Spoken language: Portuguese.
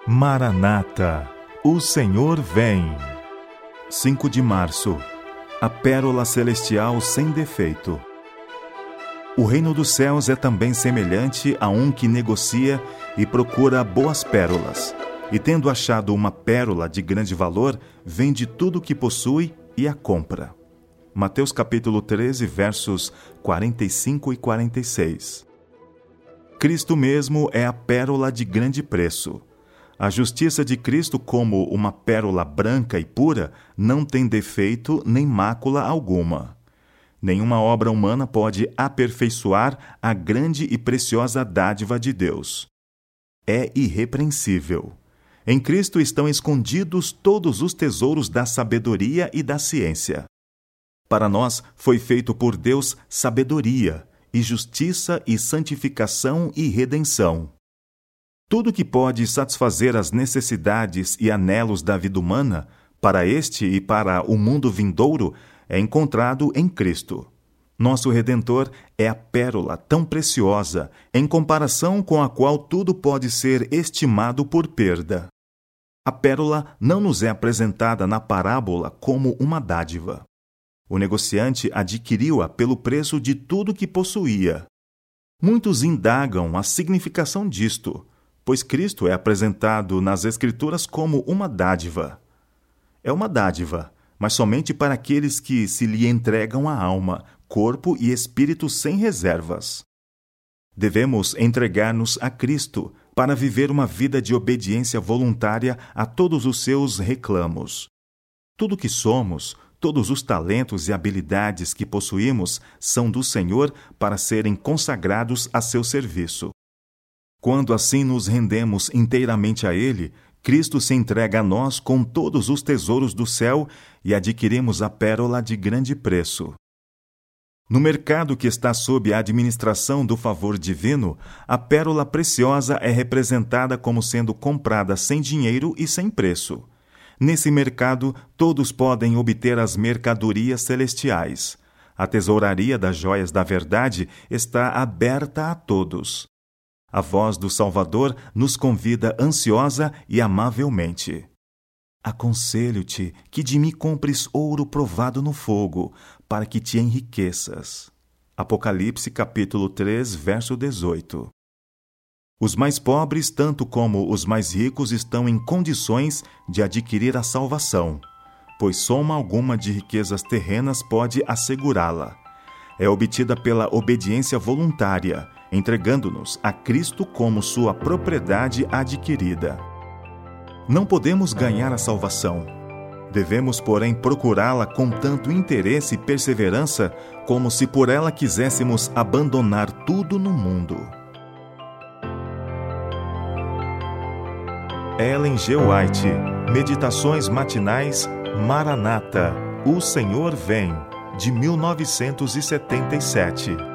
Maranata, o Senhor vem. 5 de março. A pérola celestial sem defeito. O reino dos céus é também semelhante a um que negocia e procura boas pérolas, e tendo achado uma pérola de grande valor, vende tudo o que possui e a compra. Mateus capítulo 13, versos 45 e 46. Cristo mesmo é a pérola de grande preço. A justiça de Cristo, como uma pérola branca e pura, não tem defeito nem mácula alguma. Nenhuma obra humana pode aperfeiçoar a grande e preciosa dádiva de Deus. É irrepreensível. Em Cristo estão escondidos todos os tesouros da sabedoria e da ciência. Para nós foi feito por Deus sabedoria, e justiça e santificação e redenção. Tudo que pode satisfazer as necessidades e anelos da vida humana, para este e para o mundo vindouro, é encontrado em Cristo. Nosso Redentor é a pérola tão preciosa, em comparação com a qual tudo pode ser estimado por perda. A pérola não nos é apresentada na parábola como uma dádiva. O negociante adquiriu-a pelo preço de tudo que possuía. Muitos indagam a significação disto, pois Cristo é apresentado nas Escrituras como uma dádiva. É uma dádiva, mas somente para aqueles que se lhe entregam a alma, corpo e espírito sem reservas. Devemos entregar-nos a Cristo para viver uma vida de obediência voluntária a todos os seus reclamos. Tudo que somos, todos os talentos e habilidades que possuímos são do Senhor para serem consagrados a seu serviço. Quando assim nos rendemos inteiramente a Ele, Cristo se entrega a nós com todos os tesouros do céu e adquirimos a pérola de grande preço. No mercado que está sob a administração do favor divino, a pérola preciosa é representada como sendo comprada sem dinheiro e sem preço. Nesse mercado, todos podem obter as mercadorias celestiais. A tesouraria das joias da verdade está aberta a todos. A voz do Salvador nos convida ansiosa e amavelmente. Aconselho-te que de mim compres ouro provado no fogo, para que te enriqueças. Apocalipse capítulo 3, verso 18. Os mais pobres, tanto como os mais ricos, estão em condições de adquirir a salvação, pois soma alguma de riquezas terrenas pode assegurá-la. É obtida pela obediência voluntária, entregando-nos a Cristo como sua propriedade adquirida. Não podemos ganhar a salvação. Devemos, porém, procurá-la com tanto interesse e perseverança como se por ela quiséssemos abandonar tudo no mundo. Ellen G. White, Meditações Matinais, Maranata, o Senhor vem, de 1977.